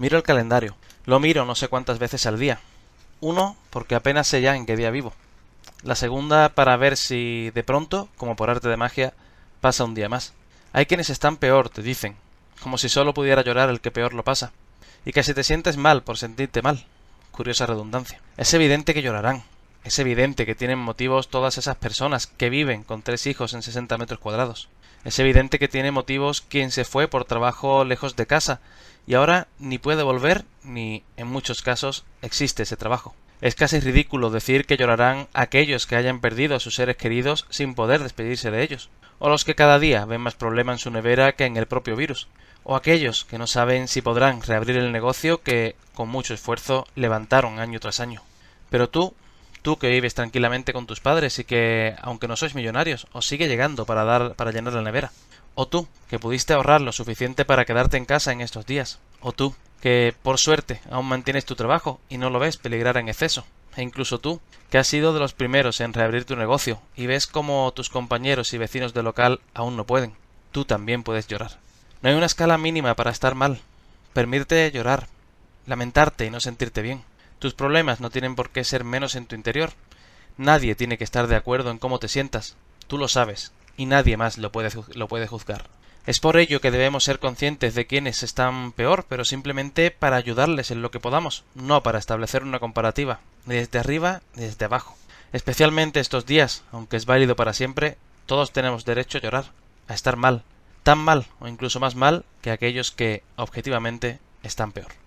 Miro el calendario. Lo miro no sé cuántas veces al día. Uno, porque apenas sé ya en qué día vivo. La segunda, para ver si de pronto, como por arte de magia, pasa un día más. Hay quienes están peor, te dicen, como si solo pudiera llorar el que peor lo pasa. Y que si te sientes mal por sentirte mal. Curiosa redundancia. Es evidente que llorarán. Es evidente que tienen motivos todas esas personas que viven con 3 hijos en 60 metros cuadrados. Es evidente que tiene motivos quien se fue por trabajo lejos de casa y ahora ni puede volver ni, en muchos casos, existe ese trabajo. Es casi ridículo decir que llorarán aquellos que hayan perdido a sus seres queridos sin poder despedirse de ellos, o los que cada día ven más problema en su nevera que en el propio virus, o aquellos que no saben si podrán reabrir el negocio que, con mucho esfuerzo, levantaron año tras año. Pero tú que vives tranquilamente con tus padres y que, aunque no sois millonarios, os sigue llegando para llenar la nevera. O tú, que pudiste ahorrar lo suficiente para quedarte en casa en estos días. O tú, que por suerte aún mantienes tu trabajo y no lo ves peligrar en exceso. E incluso tú, que has sido de los primeros en reabrir tu negocio y ves como tus compañeros y vecinos del local aún no pueden. Tú también puedes llorar. No hay una escala mínima para estar mal. Permítete llorar, lamentarte y no sentirte bien. Tus problemas no tienen por qué ser menos en tu interior. Nadie tiene que estar de acuerdo en cómo te sientas. Tú lo sabes, y nadie más lo puede juzgar. Es por ello que debemos ser conscientes de quienes están peor, pero simplemente para ayudarles en lo que podamos, no para establecer una comparativa, ni desde arriba ni desde abajo. Especialmente estos días, aunque es válido para siempre, todos tenemos derecho a llorar, a estar mal, tan mal o incluso más mal que aquellos que, objetivamente, están peor.